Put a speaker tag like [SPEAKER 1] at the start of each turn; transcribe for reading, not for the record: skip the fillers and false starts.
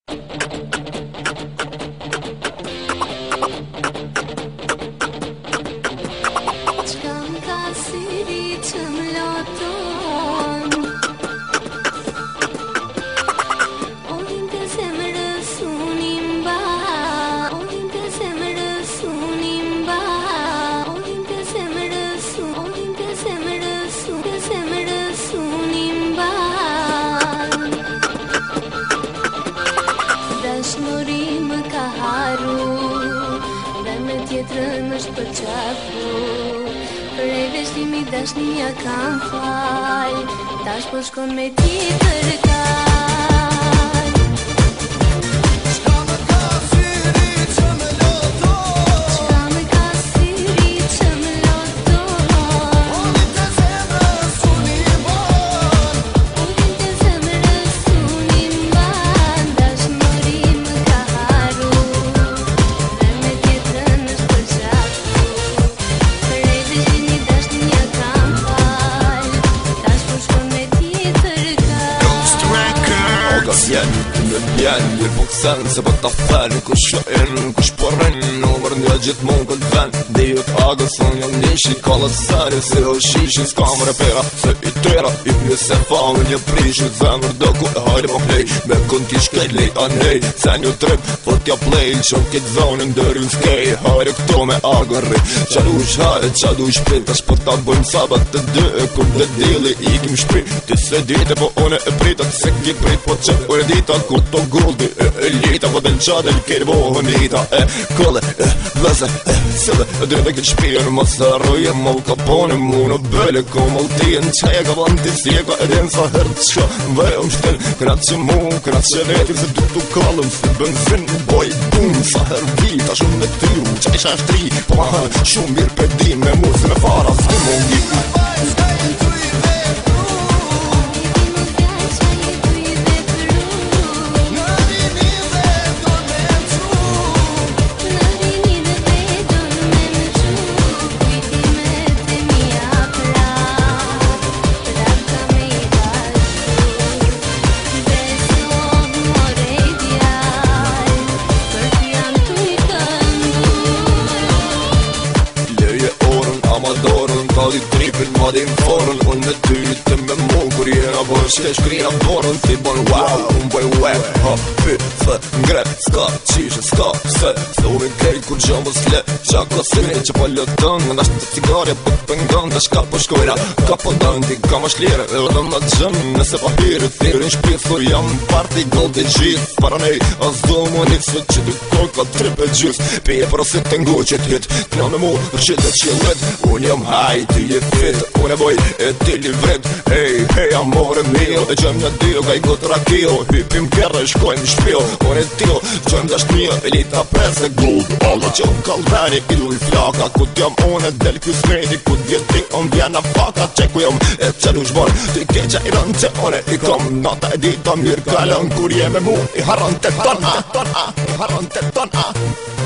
[SPEAKER 1] Tjetrën është për qafu Prej veshtimi dashnia kam fal Tash po shkon me tjetër kal Qka me ka syri që me loto Ullin të zemrës unin ban Dashmëri më ka haru
[SPEAKER 2] Njër po kësen se po ta fërën Kush shërin, kush porrin Numër një gjithë mund këtë ven Dijut agës unë jam nishi Kalla sari se o shishi S'kam repera se i tëra I një se famë një prishi Zemër do ku e hajde po plej Me kënd t'i shkej lej anej Se një trip po t'ja plej Qëm këtë zonin dërin s'kej Hajde këto me agën ri Qalush hajde, qalush prit Tash po ta bëjmë sabat të dë Kur dhe dili i kim shprit Ti se dite po une e pritat Se ki prit po që ure dita Kur to guldi e lita Po den qade l'kejt bohën dita Kole, vëze, sëve Drejtë këtë shpirë Më së rruje më kapone Mu në bële Ko më t'jen Qaj e ka banti si e ka edhen sa herë Qka vejëm shtel Kënat që mu, kënat që vetim Se du t'u kalëm Si benzin boj bum Sa herë vita shumë me tyru Qaj isha shtri Po ma hën shumë mirë pedin Me mu se me fara S'ki mungi Kadi tripin ma din forën Unë me ty të me mu Kur jena bërë shte shkrina borën Si bon wow, unë bëj wow Ha, pi, thë, ngre, s'ka qishe, s'ka se Se unë krejt kur gjëmë s'le Qaka sini që po lëtën Në nashtë të cigarja po t'pëngën Dhe shka po shkojna, ka po dëndi Ka ma shlire, e dhe më gjëmë Nëse pa hirë, thirin shpit Thur jam parti gold e gjithë Paranej, as do më një Se që ty koj ka trip e gjithë Pi e prosit të ngu që t'hit Kna në mu, rëshit e qilet Unë jam haj, ty je fit Unë e boj, e ti li vret Hej, hej, amore mio E gjëm një dio, ka i gotë rakio Hypim kërë, shkojnë në shpio Unë e tio, gjëm dasht një Elita prese gold Alla që unë kalveni, idu i flaka Ku t'jam unë e del kjo smeti Ku t'vjeti, unë vjena faka Qe ku jam, e qëllu shbor Ty keqa i rënë që unë i kom Nata e dita mirë kalën Kur je me mu, i harën të tona I harën të tona